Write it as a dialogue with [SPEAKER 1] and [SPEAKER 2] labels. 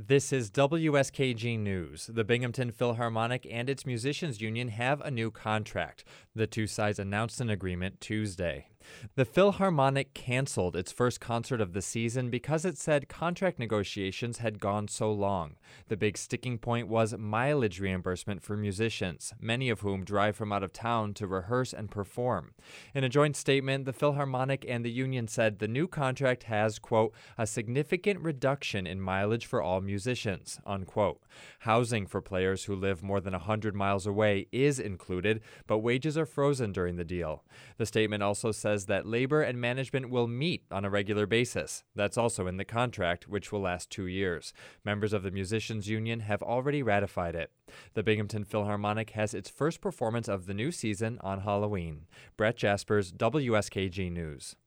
[SPEAKER 1] This is WSKG News. The Binghamton Philharmonic and its musicians union have a new contract. The two sides announced an agreement Tuesday. The Philharmonic canceled its first concert of the season because it said contract negotiations had gone so long. The big sticking point was mileage reimbursement for musicians, many of whom drive from out of town to rehearse and perform. In a joint statement, the Philharmonic and the union said the new contract has, quote, a significant reduction in mileage for all musicians, unquote. Housing for players who live more than 100 miles away is included, but wages are frozen during the deal. The statement also says that labor and management will meet on a regular basis. That's also in the contract, which will last 2 years. Members of the Musicians Union have already ratified it. The Binghamton Philharmonic has its first performance of the new season on Halloween. Brett Jaspers, WSKG News.